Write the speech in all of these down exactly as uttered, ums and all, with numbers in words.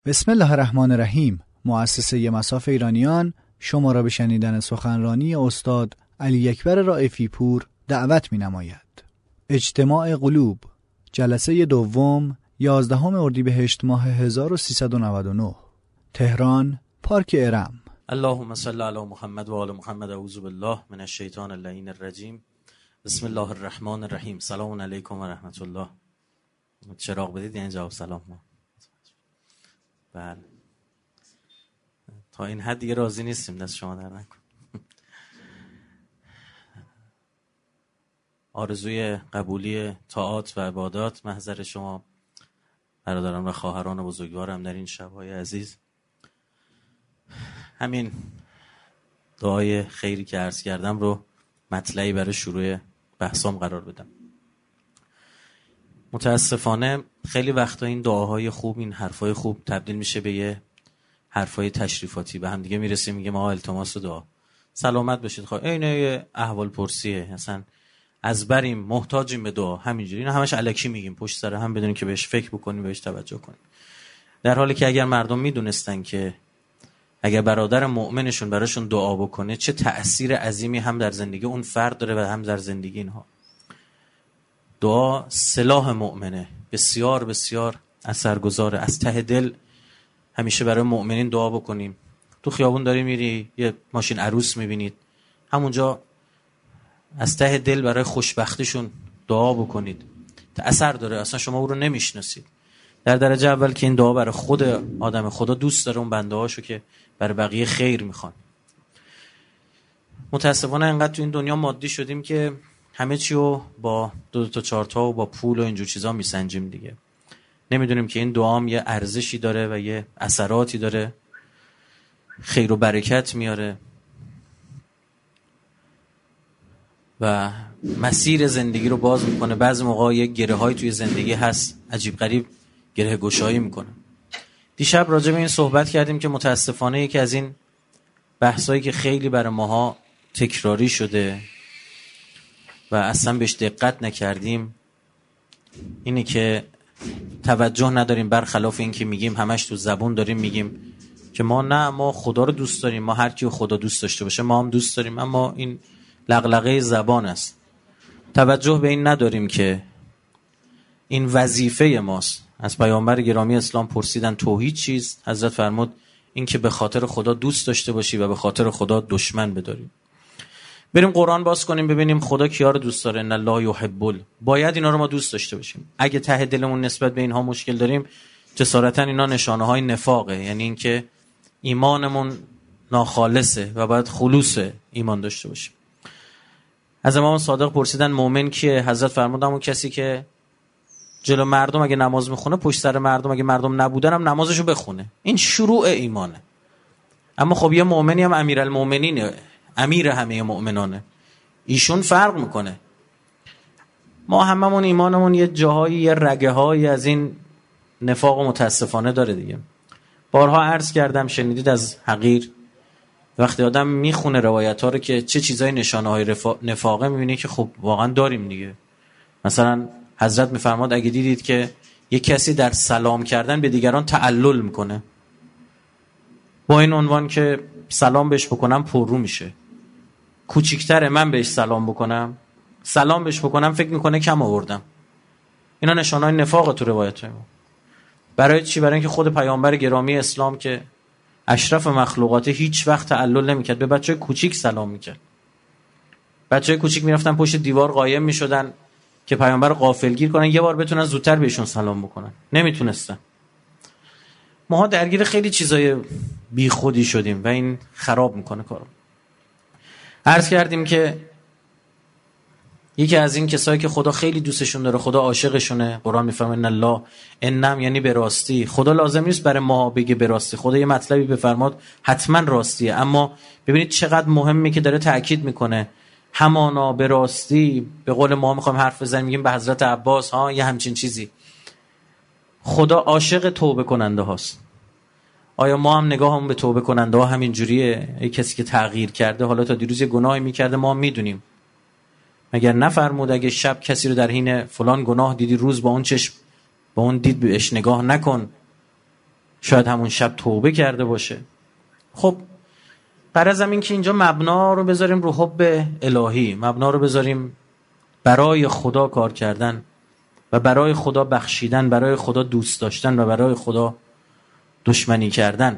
بسم الله الرحمن الرحیم. مؤسسه مصاف ایرانیان شما را به شنیدن سخنرانی استاد علی اکبر رائفی پور دعوت می نماید. اجتماع قلوب، جلسه دوم، یازدهم اردیبهشت ماه هزار و سیصد و نود و نه، تهران، پارک ارم. اللهم صل علی محمد و آل محمد. اعوذ بالله من الشیطان اللعین الرجیم. بسم الله الرحمن الرحیم. سلام علیکم و رحمت الله. چراغ بدید یعنی جواب سلام. ما بله تا این حد دیگه راضی نیستیم، دست شما در نکن. آرزوی قبولی طاعات و عبادات محضر شما برادران و خواهران بزرگوارم در این شب‌های عزیز. همین دعای خیری که عرض کردم رو مطلعی برای شروع بحثام قرار بدم. متاسفانه خیلی وقتا این دعاهای خوب، این حرفای خوب تبدیل میشه به یه حرفای تشریفاتی. به هم دیگه میرسیم میگه ما التماس دعا، سلامت بشید، خواهی اینه احوال پرسیه، اصلا از بریم محتاجیم به دعا، همینجوری. اینا همش الکی میگیم پشت سر هم بدونیم که بهش فکر بکنیم، بهش توجه کنیم. در حالی که اگر مردم میدونستن که اگر برادر مؤمنشون براشون دعا بکنه چه تأثیر عظیمی هم در زندگی اون فرد داره و هم در زندگی اینها. دعا سلاح مؤمنه، بسیار بسیار اثرگذاره. از ته دل همیشه برای مؤمنین دعا بکنیم. تو خیابون داری میری یه ماشین عروس میبینید، همونجا از ته دل برای خوشبختیشون دعا بکنید، اثر داره. اصلا شما او رو نمیشناسید. در درجه اول که این دعا برای خود آدم، خدا دوست داره اون بنده هاشو که برای بقیه خیر میخوان. متاسفانه انقدر تو این دنیا مادی شدیم که همه چی رو با دو, دو تا چهار تا و با پول و اینجور چیزا میسنجیم دیگه. نمیدونیم که این دعام یه ارزشی داره و یه اثراتی داره، خیر و برکت میاره و مسیر زندگی رو باز میکنه. بعضی موقع یه گره های توی زندگی هست عجیب غریب گره گشایی میکنه. دیشب راجع به این صحبت کردیم که متاسفانه یکی از این بحثایی که خیلی برای ماها تکراری شده و اصلا بهش دقت نکردیم اینه که توجه نداریم، برخلاف این که میگیم همش تو زبون داریم میگیم که ما نه، ما خدا رو دوست داریم، ما هر کیو خدا دوست داشته باشه ما هم دوست داریم، اما این لغلغه زبان است. توجه به این نداریم که این وظیفه ماست. از پیامبر گرامی اسلام پرسیدن توحید چیست؟ حضرت فرمود این که به خاطر خدا دوست داشته باشی و به خاطر خدا دشمن بداری. بریم قرآن باز کنیم ببینیم خدا کیا رو دوست داره. ان الله یحب. باید اینا رو ما دوست داشته باشیم. اگه ته دلمون نسبت به اینها مشکل داریم، جسارتا اینا نشانه های نفاقه، یعنی اینکه ایمانمون ناخالصه و باید خلوص ایمان داشته باشیم. از امام صادق پرسیدن مؤمن کیه؟ حضرت فرمودن اون کسی که جلو مردم اگه نماز میخونه، پشت سر مردم اگه مردم نبودن هم نمازشو بخونه. این شروع ایمانه. اما خب یه مؤمنی هم امیرالمؤمنینه، امیر همه مؤمنانه، ایشون فرق میکنه. ما هممون ایمانمون یه جاهایی، یه رگه هایی از این نفاق متاسفانه داره دیگه. بارها عرض کردم، شنیدید از حقیر، وقتی آدم میخونه روایت ها رو که چه چیزای نشانه های رفا... نفاقه، میبینی که خب واقعا داریم دیگه. مثلا حضرت میفرماد اگه دیدید که یک کسی در سلام کردن به دیگران تعلل میکنه، با این عنوان که سلام بهش بکنم پررو میشه، کوچیکتره من بهش سلام بکنم، سلام بهش بکنم فکر میکنه کم آوردم. اینا نشانه‌های نفاق تو روایت ما. برای چی؟ برای اینکه خود پیامبر گرامی اسلام که اشرف مخلوقات هیچ وقت تعلل نمیکرد، به بچهای کوچیک سلام میکرد. بچهای کوچیک میرفتن پشت دیوار قایم میشدن که پیامبر غافلگیر کنن، یه بار بتونن زودتر بهشون سلام بکنن، نمیتونستن. ما درگیر خیلی چیزای بی خودی شدیم و این خراب میکنه کارو. عرض کردیم که یکی از این کسایی که خدا خیلی دوستشون داره، خدا عاشقشونه، قرآن میفرماید ان الله انم، یعنی به راستی. خدا لازم نیست برای ما بگه به راستی، خدا یه مطلبی بفرماد حتما راستیه، اما ببینید چقدر مهمه که داره تأکید میکنه همانا به راستی. به قول ما میخوایم حرف بزنیم میگیم به حضرت عباس ها یه همچین چیزی. خدا عاشق توبه کننده هاست. آیا ما هم نگاهمون به توبه کننده ها همین جوریه؟ ای کسی که تغییر کرده، حالا تا دیروز یه گناهی میکرده ما هم میدونیم، مگر نفرمود اگه شب کسی رو در حین فلان گناه دیدی، روز با اون چشم با اون دید بهش نگاه نکن؟ شاید همون شب توبه کرده باشه. خب غرضم این که اینجا مبنا رو بذاریم رو حب الهی، مبنا رو بذاریم برای خدا کار کردن و برای خدا بخشیدن، برای خدا دوست داشتن و برای خدا دشمنی کردن.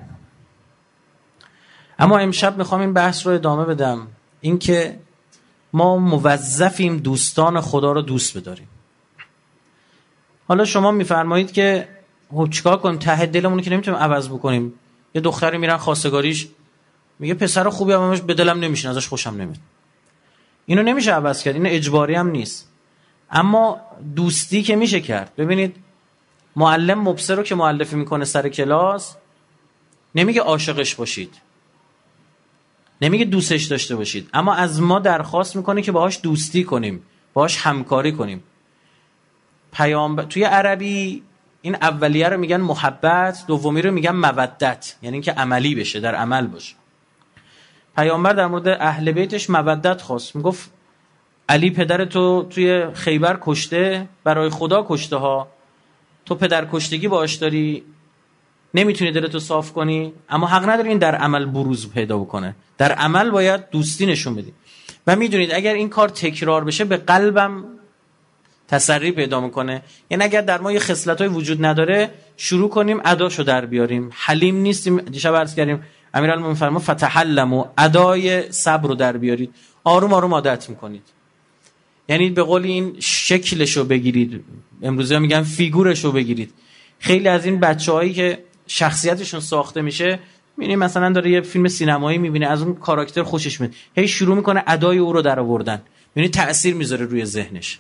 اما امشب میخوام این بحث رو ادامه بدم، این که ما موظفیم دوستان خدا رو دوست بداریم. حالا شما میفرمایید که خب چیکار کنیم؟ ته دلمون که نمیتونیم عوض بکنیم. یه دختری میرن خواستگاریش میگه پسر خوبی همش به دلم نمیشین، ازش خوشم نمیاد. اینو نمیشه عوض کرد، این اجباری هم نیست. اما دوستی که میشه کرد. ببینید معلم مبصر رو که مؤلفه میکنه سر کلاس نمیگه عاشقش باشید، نمیگه دوستش داشته باشید، اما از ما درخواست میکنه که باهاش دوستی کنیم، باهاش همکاری کنیم. پیامبر توی عربی این اولیه رو میگن محبت، دومی رو میگن مودت، یعنی اینکه عملی بشه، در عمل باشه. پیامبر در مورد اهل بیتش مودت خواست، میگفت علی پدر تو توی خیبر کشته، برای خدا کشته ها، تو پدر کشتگی باش داری، نمیتونی دلتو صاف کنی، اما حق نداری این در عمل بروز پیدا بکنه. در عمل باید دوستی نشون بدی. و میدونید اگر این کار تکرار بشه به قلبم تسری پیدا میکنه. یعنی اگر در ما یه خصلتای وجود نداره شروع کنیم اداشو در بیاریم، حلیم نیستیم، دیشب عرض کردیم امیرالمومنین فرما فتحلموا، ادای صبر رو در بیارید، آروم آروم عادت میکنید. یعنی به قول این شکلشو بگیرید، امروزه میگن فیگورشو بگیرید. خیلی از این بچه‌هایی که شخصیتشون ساخته میشه، میبینی مثلا داره یه فیلم سینمایی میبینه، از اون کاراکتر خوشش میاد، هی شروع میکنه ادای او رو در آوردن، میبینی تأثیر میذاره روی ذهنش.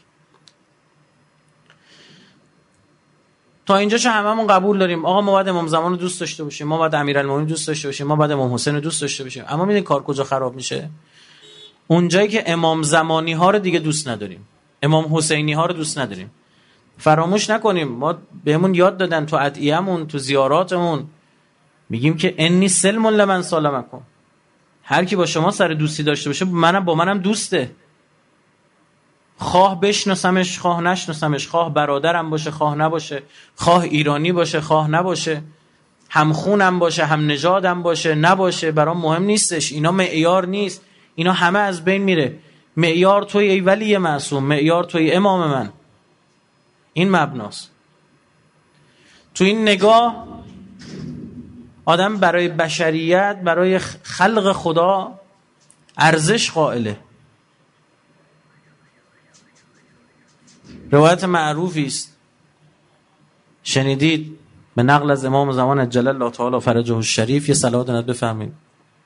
تا اینجا چه هممون قبول داریم آقا ما باید امام زمان رو دوست داشته باشیم، ما باید امیرالمومنین دوست داشته باشیم، ما باید امام حسین رو دوست داشته باشیم. اما میدونید کار کجا خراب میشه؟ اونجایی که امام زمانی ها رو دیگه دوست نداریم، امام حسینی ها رو دوست نداریم. فراموش نکنیم ما بهمون یاد دادن تو ادعیه‌مون، تو زیاراتمون میگیم که انی سلم لمن سالمکم، هر کی با شما سر دوستی داشته باشه منم با منم دوسته، خواه بشناسمش خواه نشناسمش، خواه برادرم باشه خواه نباشه، خواه ایرانی باشه خواه نباشه، هم خونم باشه هم نژادم باشه نباشه، برام مهم نیستش. اینا معیار نیست، اینا همه از بین میره. معیار توی ای ولی معصوم، معیار توی امام من. این مبناست. تو این نگاه آدم برای بشریت، برای خلق خدا ارزش قائله. روایت معروفی است شنیدید به نقل از امام زمان عجل الله تعالی فرجه الشریف، یه صلوات نت بفهمید.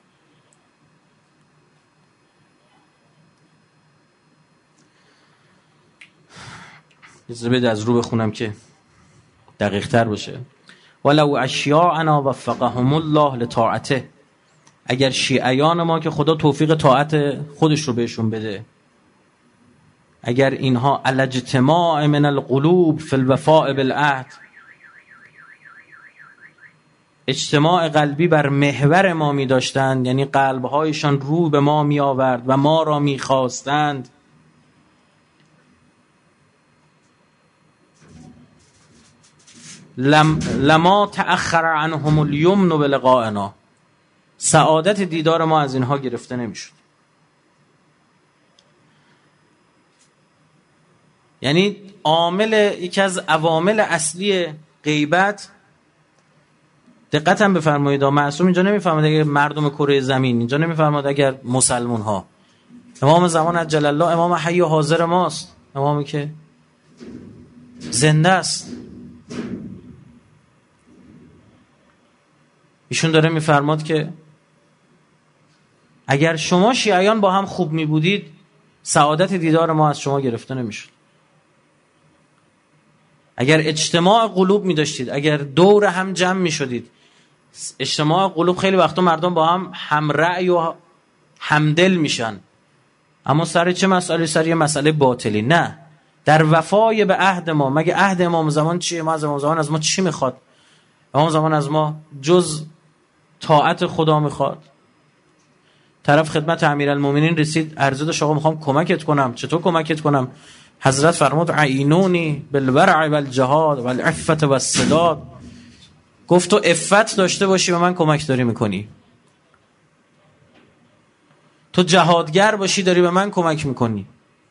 بذار از رو بخونم که دقیق تر باشه. ولو اشیاعنا وفقهم الله لطاعته، اگر شیعیان ما که خدا توفیق طاعت خودش رو بهشون بده، اگر اینها علی اجتماع من القلوب فی الوفاء بالعهد، اجتماع قلبی بر محور ما می داشتند، یعنی قلبهایشان رو به ما می آورد و ما را می خواستند، لم لما تأخر عنهم الیمن بلقائنا، سعادت دیدار ما از اینها گرفته نمیشد. یعنی عامل، یکی از عوامل اصلی غیبت، دقت هم بفرمایید، معصوم اینجا نمیفرماد اگر مردم کره زمین، اینجا نمیفرماد اگر مسلمان ها. امام زمان عجل الله امام حی و حاضر ماست، امامی که زنده است. ایشون داره میفرماد که اگر شما شیعیان با هم خوب می بودید سعادت دیدار ما از شما گرفته نمیشد. اگر اجتماع قلوب می داشتید، اگر دور هم جمع می شدید. اجتماع قلوب خیلی وقتا مردم با هم هم رأی و همدل میشن، اما سر چه مسئله؟ سر یه مسئله باطلی. نه، در وفای به عهد ما. مگه عهد امام زمان چیه؟ ما از امام زمان از ما چی میخواد؟ امام زمان از ما جز طاعت خدا میخواد. طرف خدمت امیرالمومنین رسید، عرضه داشت آقا میخوام کمکت کنم. چطور کمکت کنم؟ حضرت فرمود عینونی بالورع والجهاد والعفت والسداد، گفت تو عفت داشته باشی و من کمک داری میکنی، تو جهادگر باشی داری به من کمک میکنی.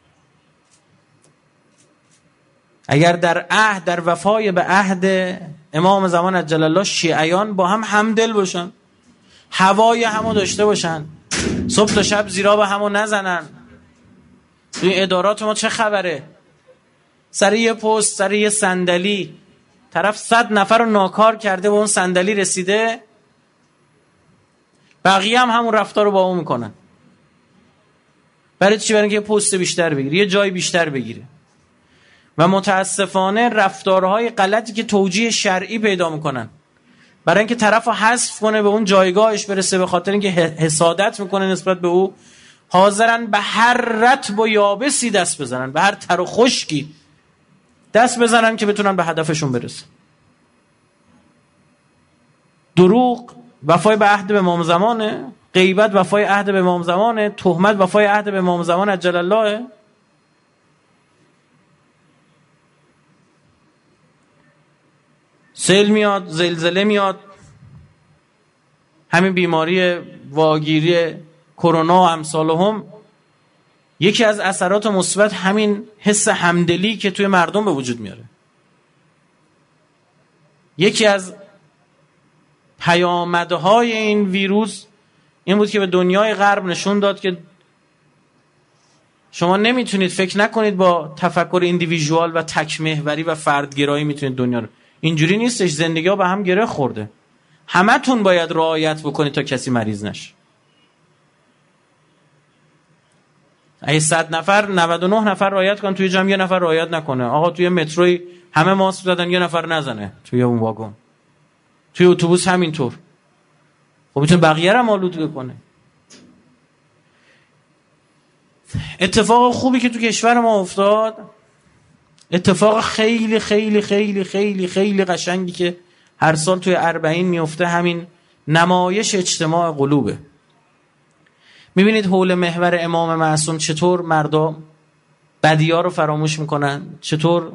اگر در عهد، در وفای به عهد امام زمان عجل الله شیعیان با هم همدل باشن، هوای همو داشته باشن، صبح تا شب زیرا به همو نزنن. توی ادارات ما چه خبره؟ سر یه پست، سر یه صندلی طرف صد نفر رو ناکار کرده، به اون صندلی رسیده، بقیه هم همون رفتار رو با اون میکنن. برای چی؟ برای اینکه یه پست بیشتر بگیره، یه جای بیشتر بگیره. و متاسفانه رفتارهای غلطی که توجیه شرعی پیدا میکنن برای اینکه طرفو حذف کنه، به اون جایگاهش برسه، به خاطر اینکه حسادت میکنه نسبت به او، حاضرن به هر رطب و یابسی دست بزنن، به هر تر و خشکی دست بزنن که بتونن به هدفشون برسن. دروغ وفای به عهد به امام زمانه، غیبت وفای عهد به امام زمانه، تهمت وفای عهد به امام زمان عجل الله. سیل میاد، زلزله میاد، همین بیماری واگیری کرونا و امثالهم، یکی از اثرات مثبت همین حس همدلی که توی مردم به وجود میاره. یکی از پیامدهای این ویروس این بود که به دنیای غرب نشون داد که شما نمیتونید، فکر نکنید با تفکر ایندیویژوال و تک محوری و فردگرایی میتونید دنیا رو. اینجوری نیستش. زندگی ها به هم گره خورده. همه تون باید رعایت بکنید تا کسی مریض نشه. اگه صد نفر نود و نه نفر رعایت کنن، توی جمع یه نفر رعایت نکنه، آقا توی متروی همه ماسک زدن یه نفر نزنه توی اون واگن، توی اتوبوس همینطور، خب میتونه بقیه رو آلوده کنه. اتفاق خوبی که تو کشور ما افتاد، اتفاق خیلی خیلی خیلی خیلی خیلی قشنگی که هر سال توی اربعین میفته، همین نمایش اجتماع قلوبه. میبینید حول محور امام معصوم چطور مردم بدی‌ها رو فراموش میکنن، چطور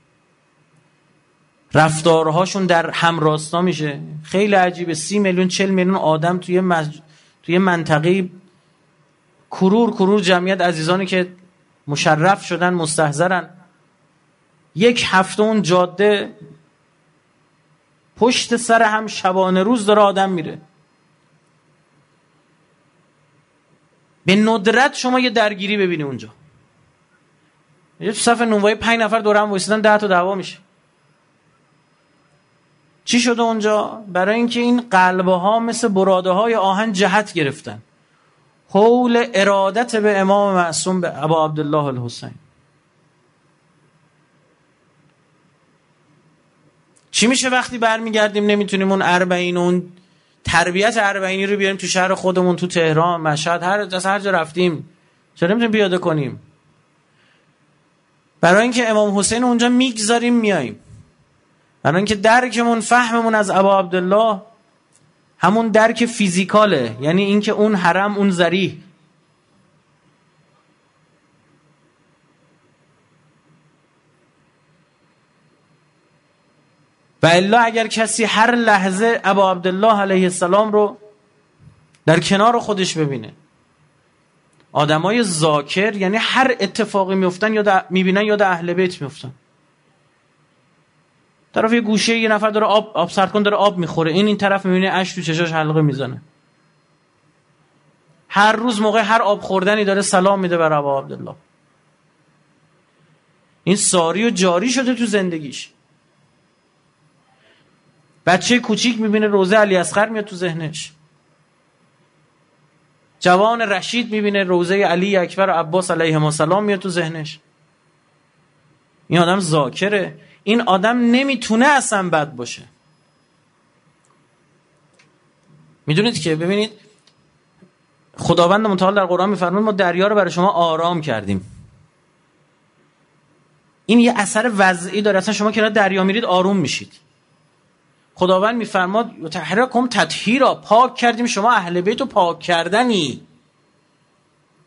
رفتارهاشون در همراستا میشه. خیلی عجیبه. سی میلیون چل میلیون آدم توی مج... توی منطقه کرور کرور جمعیت عزیزانی که مشرف شدن، مستحضرن، یک هفته اون جاده پشت سر هم شبانه روز داره آدم میره. به ندرت شما یه درگیری ببینی اونجا. یه تو صف نونوایی پنج نفر دور هم وایسیدن، ده تا دعوا میشه. چی شده اونجا؟ برای اینکه این قلبه ها مثل براده های آهن جهت گرفتن حول ارادت به امام معصوم، به ابا عبدالله الحسین. چی میشه وقتی برمیگردیم نمیتونیم اون اربعین، اون تربیت اربعینی رو بیاریم تو شهر خودمون، تو تهران، مشهد، هر هر جا رفتیم، چرا نمیتونیم پیاده کنیم؟ برای اینکه امام حسین اونجا میگذاریم میاییم. برای اینکه درکمون، فهممون از ابا عبدالله همون درک فیزیکاله، یعنی اینکه اون حرم، اون ذریح، و الا اگر کسی هر لحظه ابا عبدالله علیه السلام رو در کنار خودش ببینه، آدمای ذاکر، یعنی هر اتفاقی میفتن یاد میبینن یاد اهل بیت میفتن. طرف یه گوشه یه نفر داره آب آب سرد کن داره آب میخوره، این این طرف میبینه اشک تو چشاش حلقه میزنه. هر روز موقع هر آب خوردنی داره سلام میده بر ابا عبدالله. این ساری و جاری شده تو زندگیش. بچه کوچیک میبینه روزه علی اصغر میاد تو ذهنش. جوان رشید میبینه روزه علی اکبر و عباس علیهم السلام میاد تو ذهنش. این آدم ذاکره. این آدم نمیتونه اصلا بد باشه. میدونید که ببینید خداوند متعال در قرآن میفرماید ما دریا رو برای شما آرام کردیم. این یه اثر وضعی داره. اصلا شما که دریا میرید آروم میشید. خداوند میفرماد یطهرکم تطهیرا، پاک کردیم شما اهل بیت رو پاک کردنی.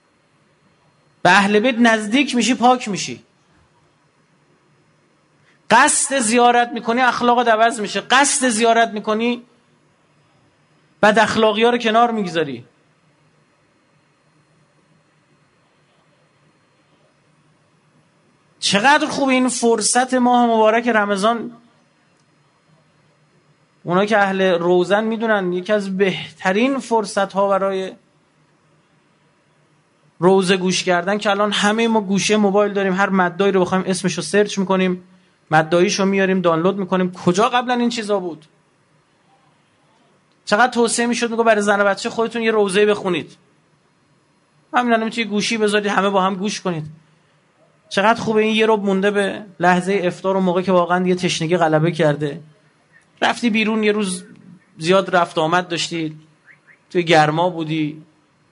به اهل بیت نزدیک میشی پاک میشی. قصد زیارت میکنی اخلاقت عوض میشه. قصد زیارت میکنی بد اخلاقی ها رو کنار میگذاری. چقدر خوب این فرصت ماه مبارک رمضان. اونا که اهل روزن میدونن یکی از بهترین فرصت ها برای روزه گوش کردن که الان همه ما گوشه موبایل داریم، هر مدایی رو بخوایم اسمشو سرچ میکنیم، مداییشو میاریم دانلود میکنیم. کجا قبلا این چیزا بود؟ چقدر توصیه میشد میگه برای زن و بچه خودتون یه روزه بخونید، همین الان توی گوشی بذارید همه با هم گوش کنید. چقدر خوبه این یه رب مونده به لحظه افطار، و موقع که واقعا یه تشنگی غلبه کرده، رفتی بیرون، یه روز زیاد رفت آمد داشتی، توی گرما بودی،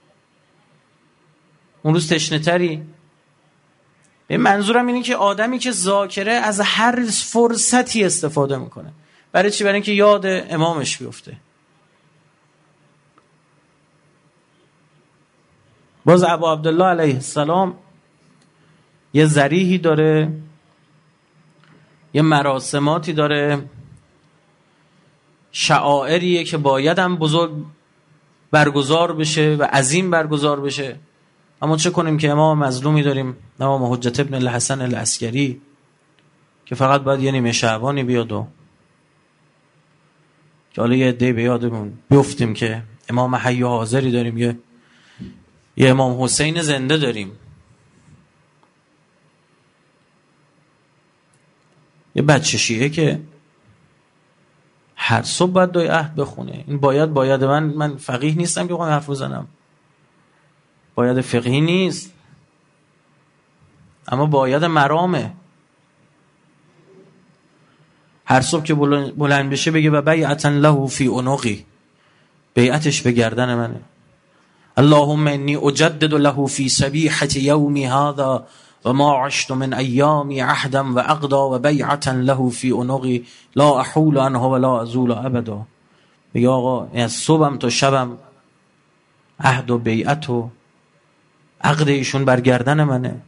اون روز تشنه تری. منظورم اینه که آدمی که ذاکره از هر فرصتی استفاده میکنه. برای چی؟ برای اینکه یاد امامش بیفته. باز ابا عبدالله علیه السلام یه ذریحی داره، یه مراسماتی داره، شعائریه که باید هم بزرگ برگزار بشه و عظیم برگزار بشه. اما چه کنیم که امام مظلومی داریم، امام حجت ابن الحسن العسکری، که فقط باید یه نیمه شعبانی بیاد و که حالا یه عده به یادمون بیفتیم که امام حی و حاضری داریم، یه یه امام حسین زنده داریم، یه بچه شیعه که هر صبح باید دوی عهد بخونه. این باید باید من من فقیه نیستم که بخوام حرف بزنم، باید فقهی نیست، اما باید مرامه. هر صبح که بلند بشه بگه و بیعتا له فی عنقی، بیعتش به گردن منه. اللهم انی اجدد له فی صبیحة یومی هذا و ما عشت من ایامی عهدا و اقدا و بیعتا له فی عنقی لا احول عنه و لا ازول ابدا. بگه آقا از صبحم تا شبم عهد و بیعت و عقد ایشون بر گردن منه.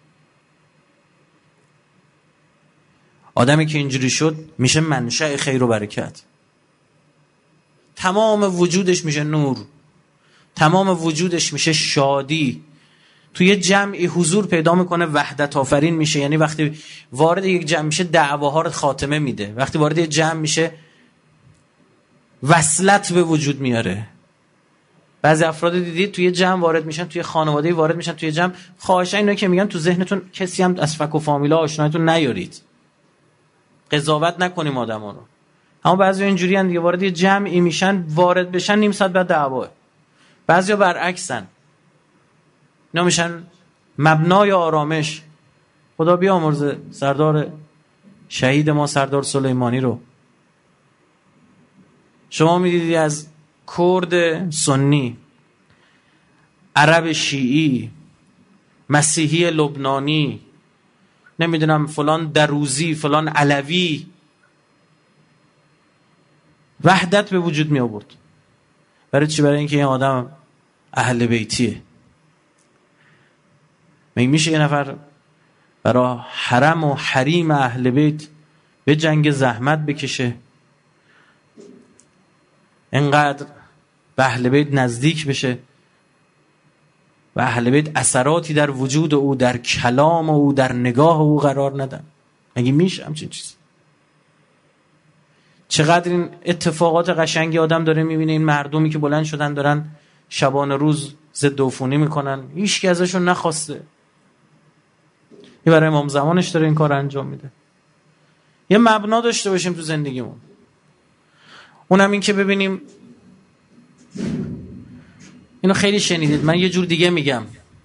آدمی که اینجوری شد میشه منشأ خیر و برکت. تمام وجودش میشه نور، تمام وجودش میشه شادی. توی جمعی حضور پیدا میکنه، وحدت آفرین میشه. یعنی وقتی وارد یک جمع میشه دعواها رو خاتمه میده. وقتی وارد یک جمع میشه وصلت به وجود میاره. بعضی افراد دیدید توی جمع وارد میشن، توی خانواده‌ای وارد میشن، توی جمع خواهشاً اینا که میگن تو ذهنتون کسی هم از فک و فامیلا آشنایتون نیارید، قضاوت نکنیم آدما رو. اما بعضی اینجوری ان دیگه، وارد یه جمعی میشن، وارد بشن نیم ساعت بعد دعوا. بعضیا برعکسن، اینا میشن مبنای آرامش. خدا بیامرزه سردار شهید ما سردار سلیمانی رو. شما میدیدی از کرد سنی، عرب شیعی، مسیحی لبنانی، نمیدونم فلان دروزی، فلان علوی، وحدت به وجود می آورد. برای چی؟ برای اینکه این آدم اهل بیتیه. می میشه یه نفر برای حرم و حریم اهل بیت به جنگ زحمت بکشه، اینقدر به اهل بیت نزدیک بشه و اهل بیت اثراتی در وجود او، در کلام او، در نگاه او قرار ندن؟ مگه میشه همچین چیزی؟ چقدر این اتفاقات قشنگی آدم داره میبینه. این مردمی که بلند شدن دارن شبانه روز ضد عفونی میکنن، هیچ کی ازشون نخواسته. این برای امام زمانش داره این کار انجام میده. یه مبنا داشته باشیم تو زندگیمون، اونم این که ببینیم، اینو خیلی شنیدید، من یه جور دیگه میگم،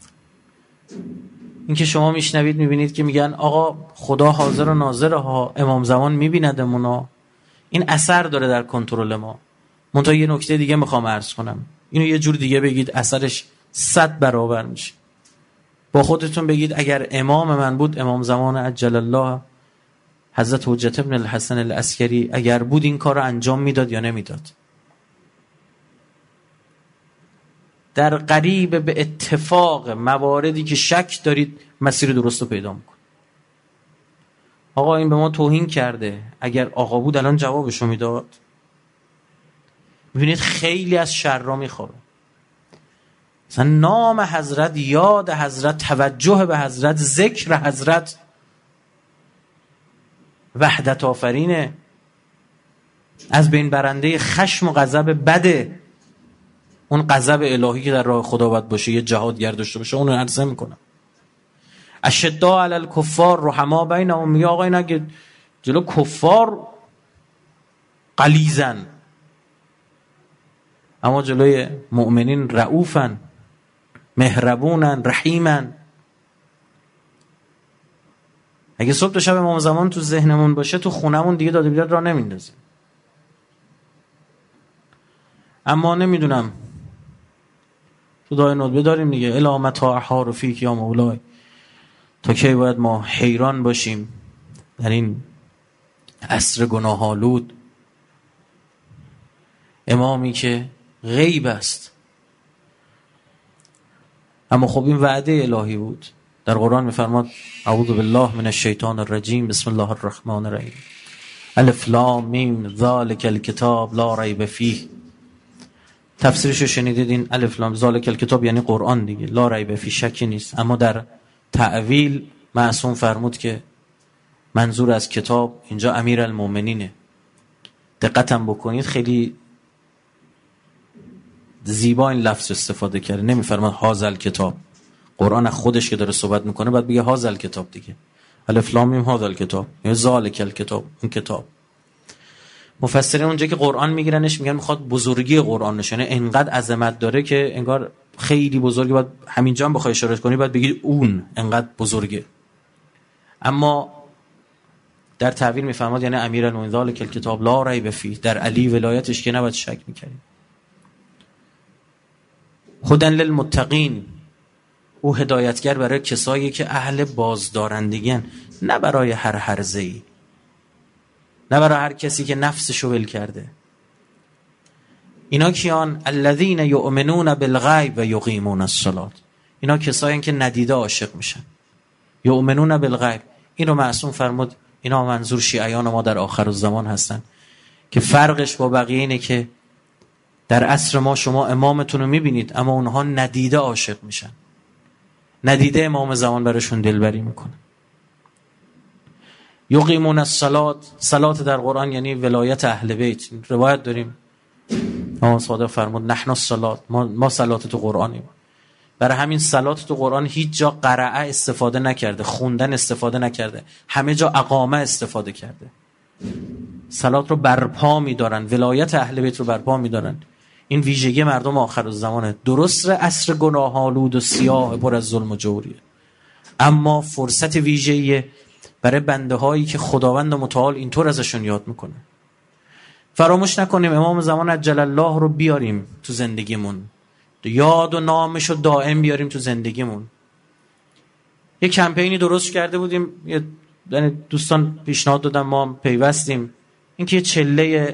این که شما میشنوید میبینید که میگن آقا خدا حاضر و ناظر ها، امام زمان میبیندمونا. این اثر داره در کنترل ما. منتها یه نکته دیگه میخوام عرض کنم، اینو یه جور دیگه بگید اثرش صد برابر میشه. با خودتون بگید اگر امام من بود، امام زمان عجل الله حضرت حجت ابن الحسن العسکری، اگر بود این کار رو انجام میداد یا نمیداد؟ در قریب به اتفاق مواردی که شک دارید مسیر درست رو پیدا میکن. آقا این به ما توهین کرده، اگر آقا بود الان جوابشو میداد. میبینید خیلی از شرا میخوره. مثلا نام حضرت، یاد حضرت، توجه به حضرت، ذکر حضرت وحدت آفرینه، از بین برنده خشم و غضب بده. اون غضب الهی که در راه خدا باید باشه، یه جهادگر داشته باشه، اون رو عرضه میکنم. اشداء علی الکفار رحما بینهم، میگه آقا این اگه جلو کفار غلیظن اما جلوی مؤمنین رؤوفن، مهربونن، رحیمن. اگه صبح تا شب امام زمان تو ذهنمون باشه، تو خونمون دیگه داد و بیداد را نمیندازیم. اما نمیدونم، تو دعای ندبه داریم دیگه، الا متی احار فیک یا مولای، تا کی باید ما حیران باشیم در این عصر گناه‌آلود. امامی که غیب است، اما خب این وعده الهی بود. در قرآن میفرماد اعوذ بالله من الشیطان الرجیم بسم الله الرحمن الرحیم الف لام میم ذالک الکتاب لا ریب فیه. تفسیرش رو شنیدید؟ این الف لام ذالک الکتاب یعنی قرآن دیگه، لا ریب فیه شکی نیست. اما در تعویل معصوم فرمود که منظور از کتاب اینجا امیرالمومنینه. دقتم بکنید، خیلی زیبا این لفظ استفاده کرده. نمیفرماد هازل کتاب، قرآن خودش که داره صحبت میکنه باید بگه هازل کتاب دیگه، الف لام میم هازل کتاب یا ذالک الکتاب، اون کتاب. مفسرین اونجا که قرآن میگیرنش میگن میخواد بزرگی قرآن نشونه، انقدر عظمت داره که انگار خیلی بزرگه، باید همینجا هم بخوای اشاره کنی باید بگید اون انقدر بزرگه. اما در تعبیر میفرماد یعنی امیرالمومنین ذالک الکتاب لا ریب فیه، در علی ولایتش که نباید شک میکنیم. هدی للمتقین، او هدایتگر برای کسایی که اهل بازدارندگی‌اند، نه برای هر هرزه‌ای، نه برای هر کسی که نفسشو ول کرده. اینا کیان؟ الذین یؤمنون بالغیب و یقیمون الصلاة. اینا کسایی که ندیده عاشق میشن. یؤمنون بالغیب، این رو معصوم فرمود اینا منظور شیعیان ما در آخر الزمان هستن، که فرقش با بقیه اینه که در عصر ما شما امامتون رو میبینید اما اونها ندیده عاشق میشن، ندیده امام زمان براشون دلبری میکنه. یقیمون الصلاة، صلات در قرآن یعنی ولایت اهل بیت. روایت داریم امام صادق فرمود نحن الصلاة، ما, ما صلات تو قرآنیم. برای همین صلات تو قرآن هیچ جا قرعه استفاده نکرده، خوندن استفاده نکرده، همه جا اقامه استفاده کرده. صلات رو برپا میدارن، ولایت اهل بیت رو برپا میدارن. این ویژگی مردم آخر الزمانه. درست عصر گناه آلود و سیاه پر از ظلم و جوریه، اما فرصت ویژه‌ای برای بنده هایی که خداوند متعال اینطور ازشون یاد میکنه. فراموش نکنیم امام زمان عجل الله رو بیاریم تو زندگیمون، یاد و نامش رو دائم بیاریم تو زندگیمون. یه کمپینی درست کرده بودیم، یه دوستان پیشنهاد دادن، ما هم پیوستیم، اینکه یه چله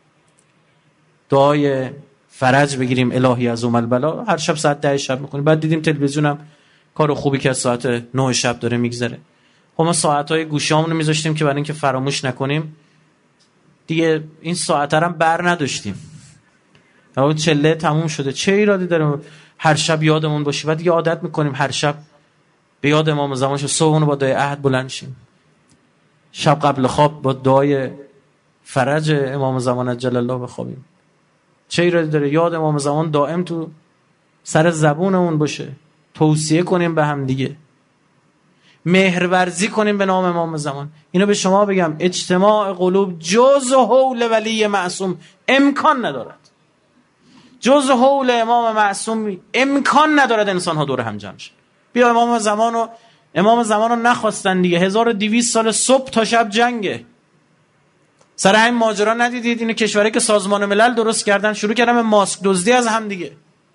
دعای فرج بگیریم الهی از ام البلا، هر شب ساعت ده شب میکنیم. بعد دیدیم تلویزیونم کار خوبی که ساعت نه شب داره میگذره. خب ما ساعت‌های گوشیامون رو میذاشتیم که برای اینکه فراموش نکنیم دیگه این ساعت هم بر نداشتیم. اون چله تموم شده، چه ایرادی داره هر شب یادمون باشه؟ بعد دیگه عادت میکنیم هر شب به یاد امام زمان شو، صبح با دعای عهد بلند شیم، شب قبل خواب با دعای فرج امام زمان عجل الله بخوابیم. چه ایرادی داره؟ یاد امام زمان دائم تو سر زبونمون باشه. توصیه کنیم به هم دیگه، مهرورزی کنیم به نام امام زمان. اینو به شما بگم، اجتماع قلوب جز حول ولی معصوم امکان ندارد. جز حول امام معصوم امکان ندارد انسان ها دور هم جمع شن. بیا امام زمان رو امام زمان رو نخواستن دیگه، هزار و دویست سال صبح تا شب جنگه. سر همین ماجرا ندیدید اینو کشوری که سازمان ملل درست کردن شروع کردن به ماسک دزدی از هم دیگه.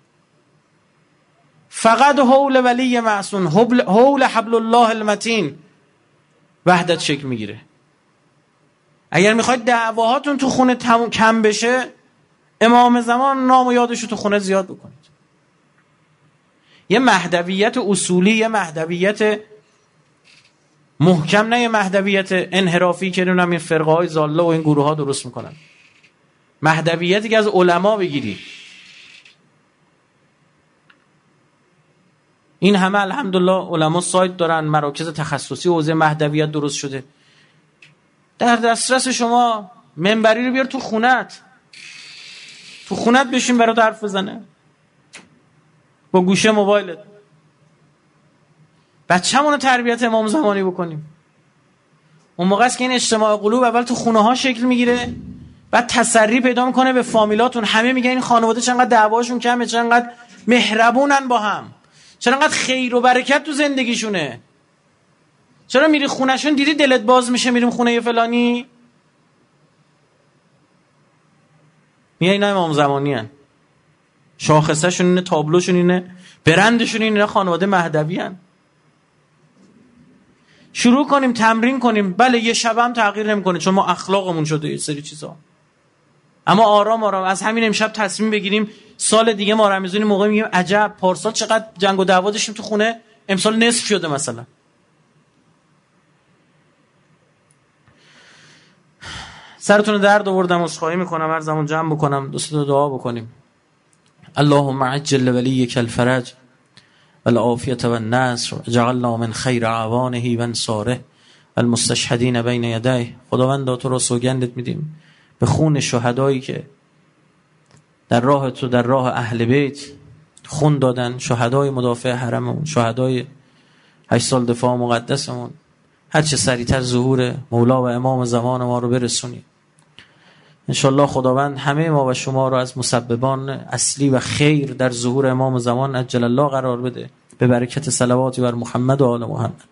فقط حول ولی معصوم، حول حبل الله المتین وحدت شکل میگیره. اگر میخواید دعواهاتون تو خونه تموم کم بشه، امام زمان نام و یادشو تو خونه زیاد بکنید. یه مهدویت اصولی، یه مهدویت محکم نه یه مهدویت انحرافی که نمیدونم این فرقه های ضاله و این گروه ها درست میکنن. مهدویتی که از علما بگیری. این همه الحمدلله علما سایت دارن، مراکز تخصصی حوزه مهدویت درست شده. در دسترس شما. منبری رو بیار تو خونت، تو خونت بشین برات حرف بزنه با گوشه موبایلت. بچه‌مون رو تربیت امام زمانی بکنیم. اون موقع است که این اجتماع قلوب اول تو خونه ها شکل میگیره، بعد تسری پیدا میکنه به فامیلاتون. همه میگن این خانواده چقدر دعواشون کمه، چقدر مهربونن با هم، چرا انقدر خیر و برکت تو زندگیشونه. چرا میری خونهشون دیدی دلت باز میشه میریم خونه فلانی؟ میگه اینا امام زمانی هن. شاخصه شون اینه، تابلوشون اینه، برندشون اینه، خانواده مهدوی هن. شروع کنیم تمرین کنیم. بله یه شب هم تغییر نمیکنه چون ما اخلاقمون شده یه سری چیزا، اما آرام آرام از همین امشب تصمیم بگیریم سال دیگه ما رمضان موقع میگیم عجب پارسال چقدر جنگ و دعوا داشتیم تو خونه، امسال نصف شده مثلا. سرتون درد آوردم، عذرخواهی میکنم، عرضمو جمع بکنم، دوست تا دعا بکنیم. اللهم عجل ولیک الفرج والعافیة والنصر جعلنا من خیر اعوانه و انصاره المستشهدین بین یدیه. خداوند تو را سوگندت میدیم به خون شهدایی که در راه تو، در راه اهل بیت خون دادن، شهدای مدافع حرممون، شهدای هشت سال دفاع مقدسمون، هر چه سریعتر ظهور مولا و امام زمان ما رو برسونی. انشالله خداوند همه ما و شما رو از مسببان اصلی و خیر در ظهور امام زمان عجل الله قرار بده، به برکت صلواتی بر محمد و آل محمد.